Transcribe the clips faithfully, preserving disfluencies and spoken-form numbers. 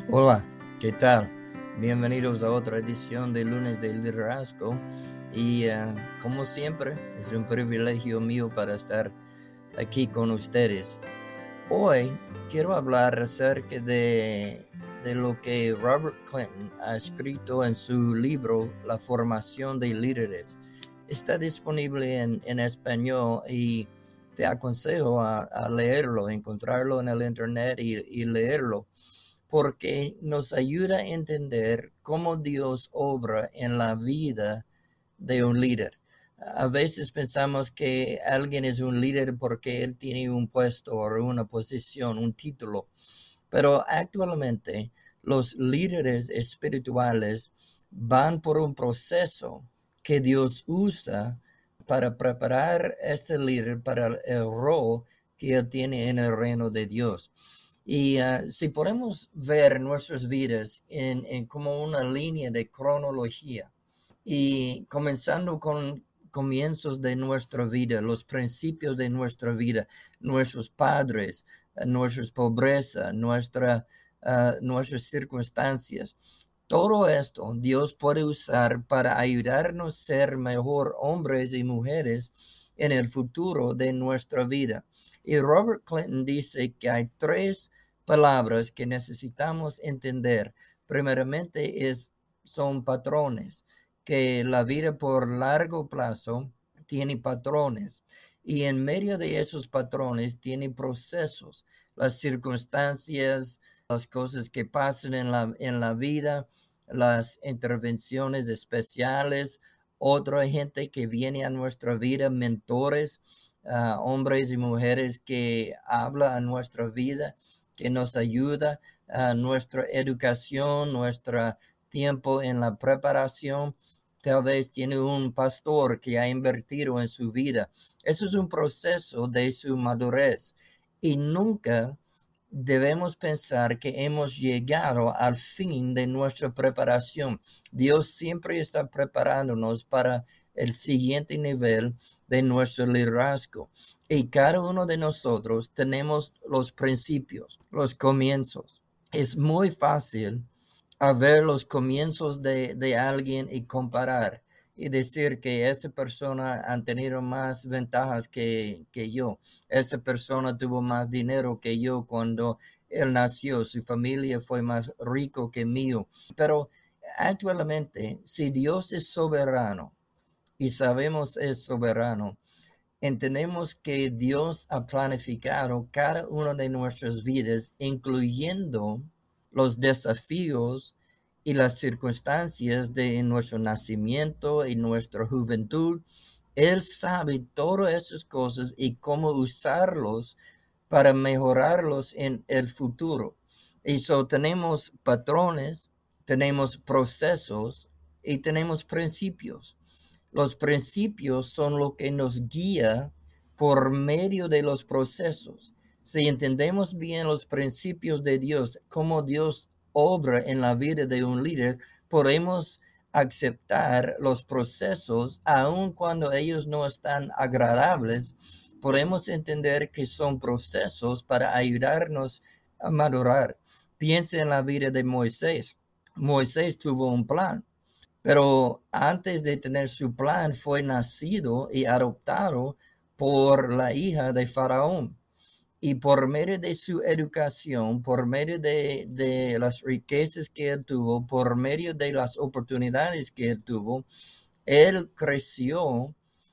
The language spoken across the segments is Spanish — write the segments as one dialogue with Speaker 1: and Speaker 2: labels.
Speaker 1: Hola, ¿qué tal? Bienvenidos a otra edición de Lunes de Liderazgo y uh, como siempre es un privilegio mío para estar aquí con ustedes. Hoy quiero hablar acerca de, de lo que Robert Clinton ha escrito en su libro La formación de líderes. Está disponible en, en español y te aconsejo a, a leerlo, encontrarlo en el internet y, y leerlo, porque nos ayuda a entender cómo Dios obra en la vida de un líder. A veces pensamos que alguien es un líder porque él tiene un puesto o una posición, un título, pero actualmente los líderes espirituales van por un proceso que Dios usa para preparar a este líder para el rol que él tiene en el reino de Dios. Y uh, si podemos ver nuestras vidas en, en como una línea de cronología, y comenzando con comienzos de nuestra vida, los principios de nuestra vida, nuestros padres, uh, nuestras pobreza, nuestra, uh, nuestras circunstancias. Todo esto Dios puede usar para ayudarnos a ser mejor hombres y mujeres en el futuro de nuestra vida. Y Robert Clinton dice que hay tres palabras que necesitamos entender. Primeramente es, son patrones, que la vida por largo plazo tiene patrones y en medio de esos patrones tiene procesos, las circunstancias, las cosas que pasan en la, en la vida, las intervenciones especiales, otra gente que viene a nuestra vida, mentores, uh, hombres y mujeres que hablan a nuestra vida, que nos ayuda a nuestra educación, nuestro tiempo en la preparación. Tal vez tiene un pastor que ha invertido en su vida. Eso es un proceso de su madurez y nunca debemos pensar que hemos llegado al fin de nuestra preparación. Dios siempre está preparándonos para el siguiente nivel de nuestro liderazgo. Y cada uno de nosotros tenemos los principios, los comienzos. Es muy fácil a ver los comienzos de, de alguien y comparar y decir que esa persona ha tenido más ventajas que, que yo. Esa persona tuvo más dinero que yo cuando él nació. Su familia fue más rico que mío. Pero actualmente, si Dios es soberano y sabemos es soberano, entendemos que Dios ha planificado cada una de nuestras vidas, incluyendo los desafíos y las circunstancias de nuestro nacimiento y nuestra juventud. Él sabe todas esas cosas y cómo usarlos para mejorarlos en el futuro. Y so tenemos patrones, tenemos procesos y tenemos principios. Los principios son lo que nos guía por medio de los procesos. Si entendemos bien los principios de Dios, cómo Dios obra en la vida de un líder, podemos aceptar los procesos aun cuando ellos no están agradables. Podemos entender que son procesos para ayudarnos a madurar. Piensa en la vida de Moisés. Moisés tuvo un plan, pero antes de tener su plan fue nacido y adoptado por la hija de Faraón. Y por medio de su educación, por medio de, de las riquezas que él tuvo, por medio de las oportunidades que él tuvo, él creció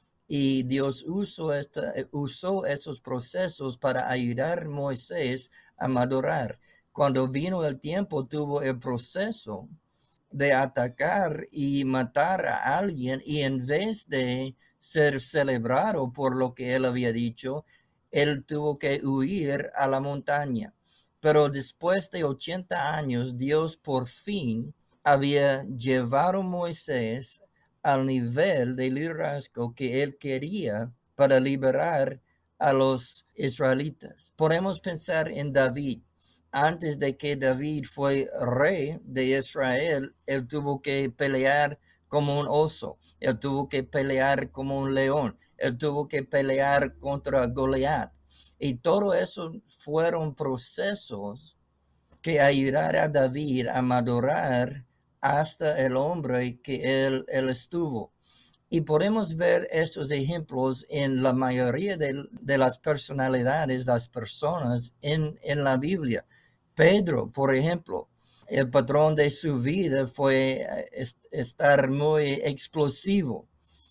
Speaker 1: y Dios usó, esta, usó esos procesos para ayudar a Moisés a madurar. Cuando vino el tiempo, tuvo el proceso de atacar y matar a alguien, y en vez de ser celebrado por lo que él había dicho, él tuvo que huir a la montaña. Pero después de ochenta años, Dios por fin había llevado a Moisés al nivel de liderazgo que él quería para liberar a los israelitas. Podemos pensar en David. Antes de que David fue rey de Israel, él tuvo que pelear como un oso, él tuvo que pelear como un león, él tuvo que pelear contra Goliat. Y todo eso fueron procesos que ayudar a David a madurar hasta el hombre que él, él estuvo. Y podemos ver estos ejemplos en la mayoría de, de las personalidades, las personas en, en la Biblia. Pedro, por ejemplo, el patrón de su vida fue est estar muy explosivo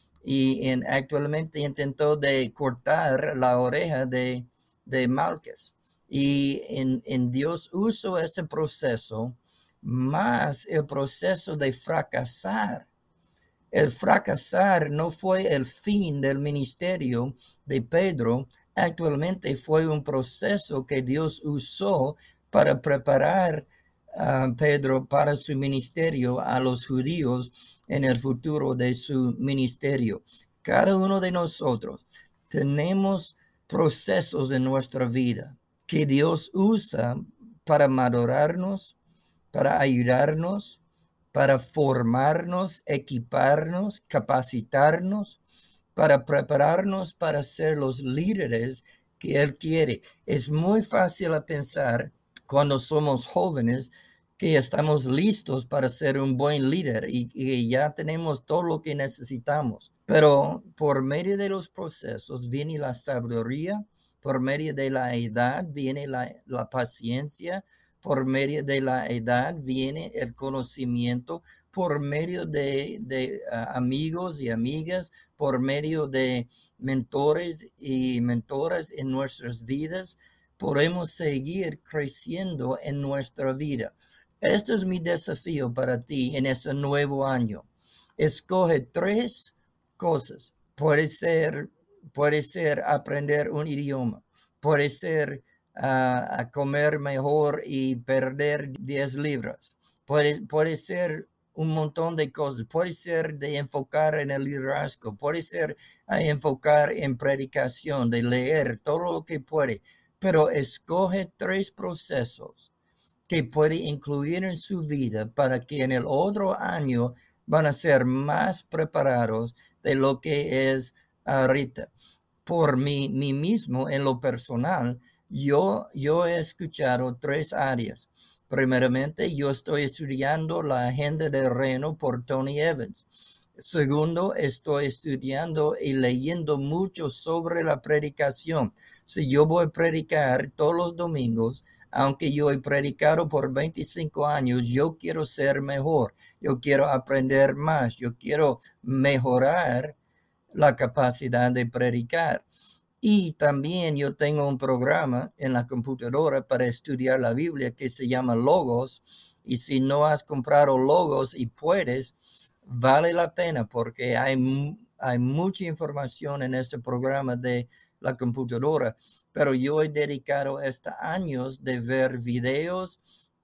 Speaker 1: y en, actualmente intentó de cortar la oreja de, de Malcas. Y en, en Dios usó ese proceso más el proceso de fracasar. El fracasar no fue el fin del ministerio de Pedro, actualmente fue un proceso que Dios usó para preparar a uh, Pedro para su ministerio a los judíos en el futuro de su ministerio. Cada uno de nosotros tenemos procesos en nuestra vida que Dios usa para madurarnos, para ayudarnos, para formarnos, equiparnos, capacitarnos, para prepararnos para ser los líderes que Él quiere. Es muy fácil a pensar cuando somos jóvenes que estamos listos para ser un buen líder y, y ya tenemos todo lo que necesitamos. Pero por medio de los procesos viene la sabiduría, por medio de la edad viene la, la paciencia, por medio de la edad viene el conocimiento, por medio de, de uh, amigos y amigas, por medio de mentores y mentoras en nuestras vidas, podemos seguir creciendo en nuestra vida. Este es mi desafío para ti en ese nuevo año. Escoge tres cosas. Puede ser, puede ser aprender un idioma, puede ser Uh, a comer mejor y perder diez libras. Puede, puede ser un montón de cosas. Puede ser de enfocar en el liderazgo. Puede ser a enfocar en predicación, de leer todo lo que puede. Pero escoge tres procesos que puede incluir en su vida para que en el otro año van a ser más preparados de lo que es ahorita. Por mí, mí mismo, en lo personal, Yo, yo he escuchado tres áreas. Primeramente, yo estoy estudiando la agenda del reino por Tony Evans. Segundo, estoy estudiando y leyendo mucho sobre la predicación. Si yo voy a predicar todos los domingos, aunque yo he predicado por veinticinco años, yo quiero ser mejor. Yo quiero aprender más. Yo quiero mejorar la capacidad de predicar. Y también yo tengo un programa en la computadora para estudiar la Biblia que se llama Logos. Y si no has comprado Logos y puedes, vale la pena porque hay, hay mucha información en este programa de la computadora. Pero yo he dedicado estos años de ver videos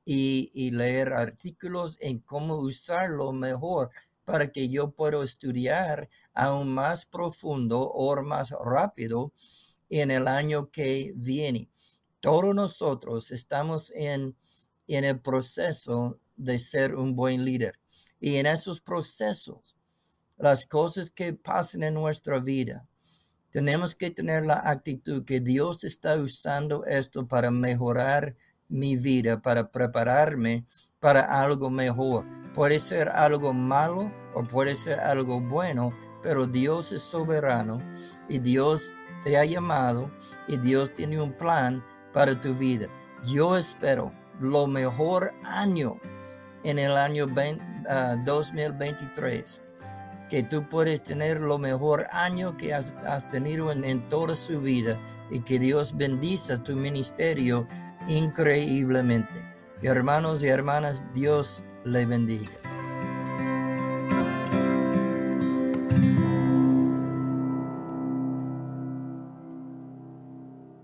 Speaker 1: y, y leer artículos en cómo usarlo mejor para que yo pueda estudiar aún más profundo o más rápido en el año que viene. Todos nosotros estamos en, en el proceso de ser un buen líder. Y en esos procesos, las cosas que pasan en nuestra vida, tenemos que tener la actitud que Dios está usando esto para mejorar mi vida, para prepararme para algo mejor. Puede ser algo malo o puede ser algo bueno, pero Dios es soberano y Dios te ha llamado y Dios tiene un plan para tu vida. Yo espero lo mejor año en el año dos mil veintitrés. Que tú puedes tener lo mejor año que has, has tenido en, en toda su vida y que Dios bendiga tu ministerio increíblemente. Hermanos y hermanas, Dios le bendiga.